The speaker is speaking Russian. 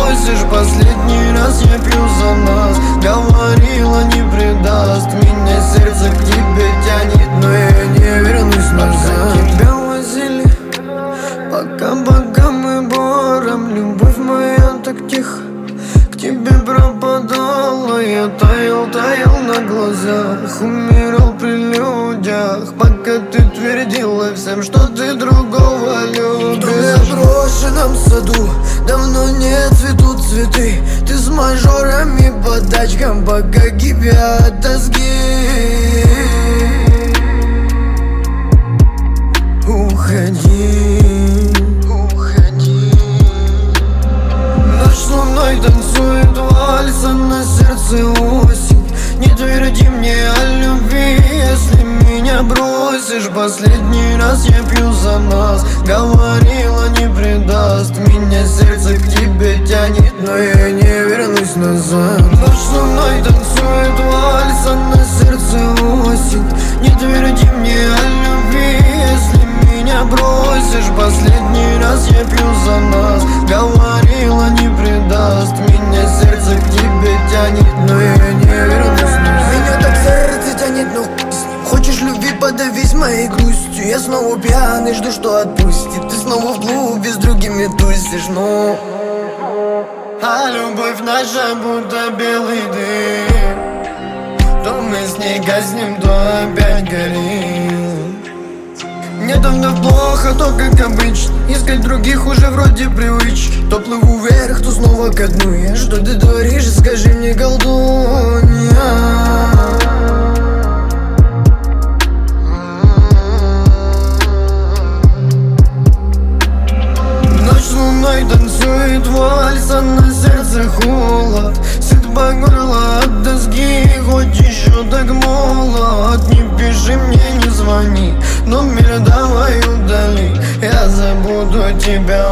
бросишь. Последний раз я пью за нас. Говорила, не предаст. Меня сердце к тебе тянет, но я не вернусь назад. Тебя возили, пока мы бором. Любовь моя так тихо к тебе пропадала. Я таял на глазах, умирал при людях, пока ты твердила всем, что ты другого любишь. В заброшенном саду давно не цветут цветы. Ты с мажорами по тачкам, пока кипят тоски. Уходи, уходи. Ночь с луной танцует вальс, а на сердце осень. Не тверди мне о любви, если меня бросишь. Последний раз я пью за нас. Говорила, не предаст. Меня сердце к тебе тянет, но я не вернусь назад. Ночь с луной танцует вальс, а на сердце осень. Не тверди мне о любви, если меня бросишь. Последний раз я пью за нас. Говорила, не предаст. Меня сердце к тебе тянет, но я не вернусь назад. Меня так сердце тянет, но хочешь любви, подавись моей грустью. Я снова пьяный, жду, что отпустит. Ты снова в клубе с другими тусишь, но а любовь наша будто белый дым. То мы с ней гаснем, то опять горим. Мне давно плохо, то как обычно. Искать других уже вроде привычки. То плыву вверх, то снова ко дну. Я что ты творишь, скажи мне, колдунья. Ночь с луной танцует вальс, а на сердце холод. Сыт по горло от доски, хоть еще так молод. Не пиши мне, не звони, номер давай удали. Я забуду тебя